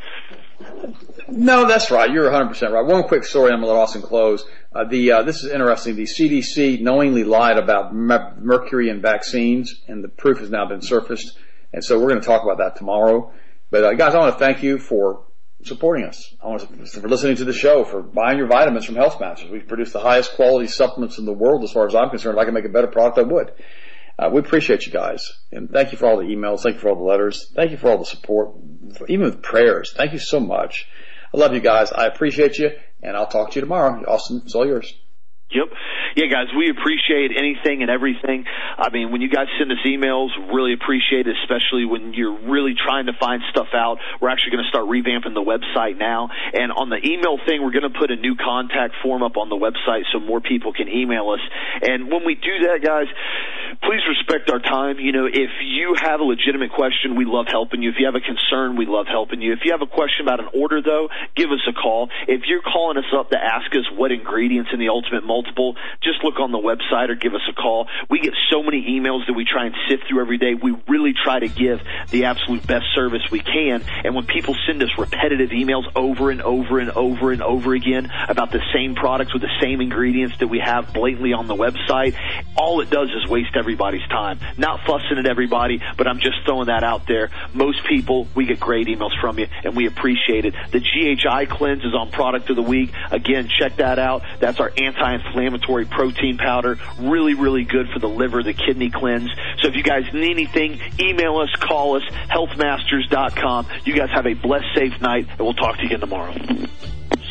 No, that's right. You're 100% right. One quick story, I'm going to let Austin close. This is interesting. The CDC knowingly lied about mercury in vaccines, and the proof has now been surfaced. And so we're going to talk about that tomorrow. But guys, I want to thank you for supporting us. I want to, for listening to the show, for buying your vitamins from Health Masters. We produce the highest quality supplements in the world, as far as I'm concerned. If I can make a better product, I would. We appreciate you guys, and thank you for all the emails. Thank you for all the letters. Thank you for all the support, even with prayers. Thank you so much. I love you guys. I appreciate you, and I'll talk to you tomorrow. Austin, it's all yours. Yep. Yeah, guys, we appreciate anything and everything. I mean, when you guys send us emails, really appreciate it, especially when you're really trying to find stuff out. We're actually going to start revamping the website now. And on the email thing, we're going to put a new contact form up on the website so more people can email us. And when we do that, guys, please respect our time. If you have a legitimate question, we love helping you. If you have a concern, we love helping you. If you have a question about an order, though, give us a call. If you're calling us up to ask us what ingredients in the Ultimate Multiple, just look on the website or give us a call. We get so many emails that we try and sift through every day. We really try to give the absolute best service we can. And when people send us repetitive emails over and over and over and over again about the same products with the same ingredients that we have blatantly on the website, all it does is waste everybody's time. Not fussing at everybody, but I'm just throwing that out there. Most people, we get great emails from you, and we appreciate it. The GHI Cleanse is on Product of the Week. Again, check that out. That's our anti-inflammatory protein powder. Really, really good for the liver, the kidney cleanse. So if you guys need anything, email us, call us, healthmasters.com. You guys have a blessed, safe night, and we'll talk to you again tomorrow.